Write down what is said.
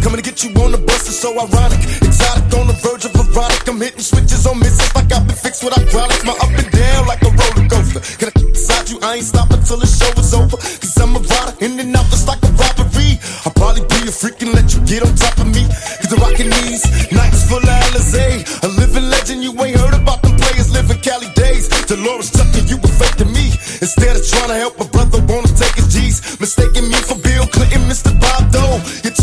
Coming to get you on the bus is so ironic. Exotic on the verge of erotic. I'm hitting switches on misses like I've been fixed with hydraulics. My up and down like a roller coaster. Can I beside you? I ain't stopping till the show is over. Cause I'm a rider, in and out just like a robbery. I'll probably be a freak and let you get on top of me. Cause I'm rocking these nights full of Alizé. A living legend, you ain't heard about them players living Cali days. Dolores Tucker, you were fake to me. Instead of trying to help a brother, wanna take his G's. Mistaking me for Bill Clinton, Mr. Bob Dole. You